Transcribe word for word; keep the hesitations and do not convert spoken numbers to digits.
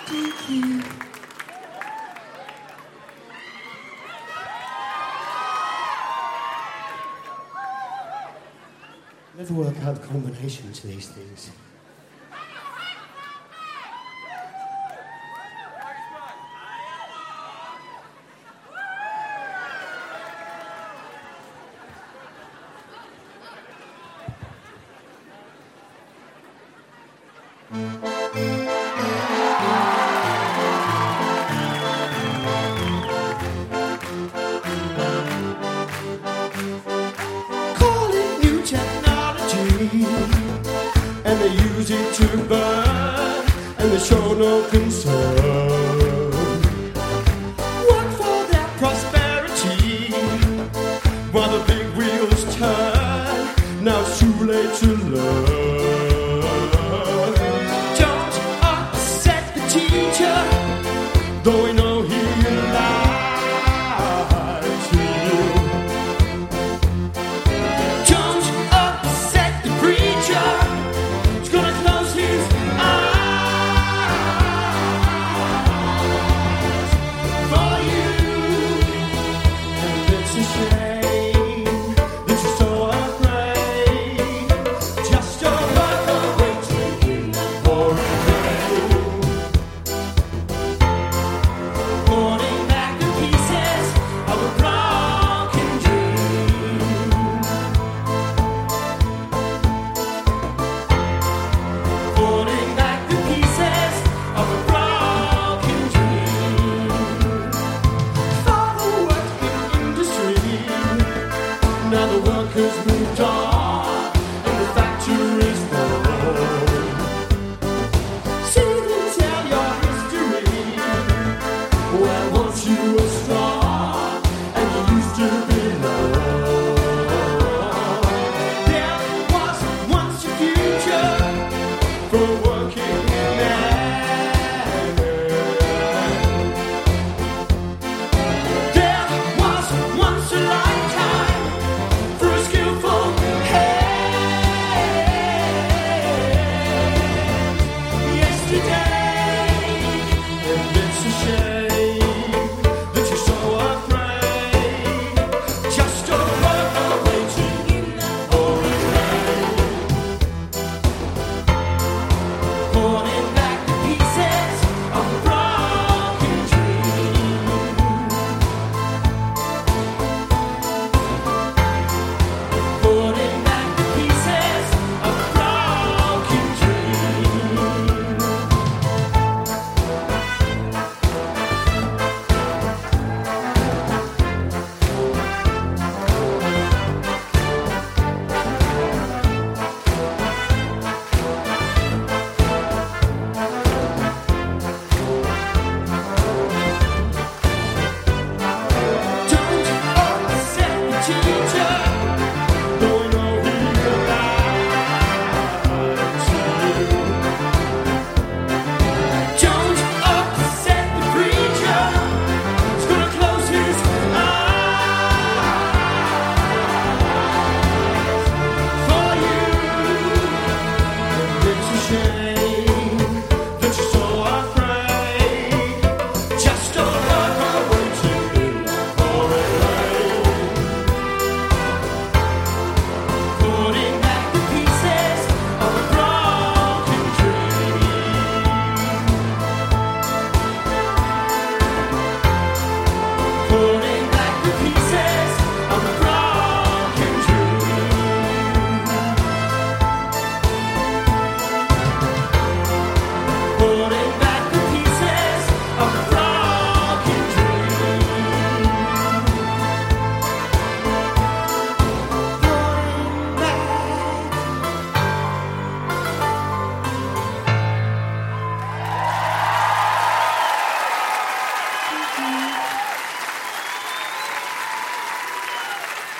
Never work out combinations of these things. And they use it to burn, and they show no concern. Work for their prosperity while the big wheels turn. Now it's too late to learn. Don't upset the teacher, though we know he lies to you. Don't upset the preacher. Now the workers moved on, and the factories fall. See them tell your history, well, once you were strong, and you used to belong. There was once a future for a working man. There was once a lifetime for a skillful hand. Yesterday, and it's a shame that you're so afraid just to work away to pouring rain, pouring back the pieces of a broken dream. Putting back the pieces of a broken dream. Don't upset the teacher, though we know he lies to you. Don't upset the preacher, he's gonna close his eyes for you. And it's a shame.